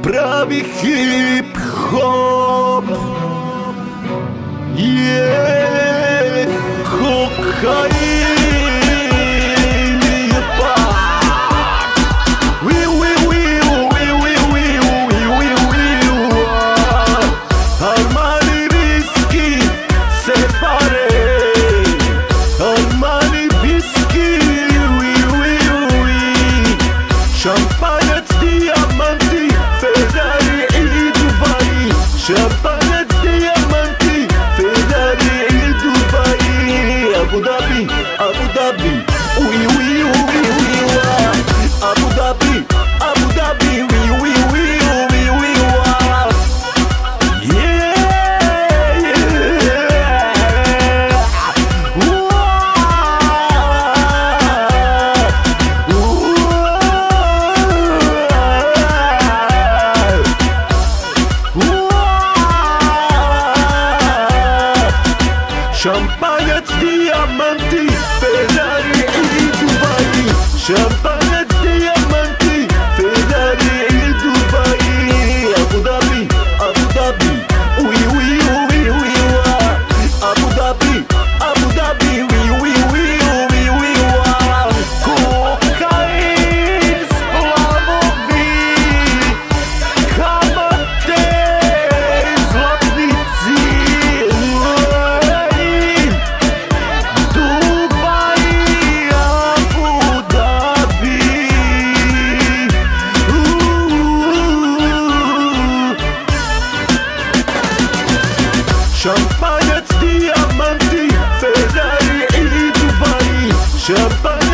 pravi hip-hop je kokain. Šampanjac, dijamanti, Ferrari i Dubai. Šampanjac, dijamanti, Ferrari i Dubai. Abu Dhabi, Abu Dhabi, ui ui ui ui wa. Abu Dhabi, Abu Dhabi, ui ui ui ui ui wa. Yeah, yeah. Šampanjac, dijamanti, Ferrari i Dubai. Šampanjac, dijamanti, Ferrari i Dubai. Abu Dhabi, Abu Dhabi, ui ui ui ui wa. Abu Dhabi, Abu Dhabi, ui ui ui ui ui wa. Kokain, splavovi, kamate, zlatnici. Šampanjac, dijamanti, Ferrari i Dubai. Šampanjac,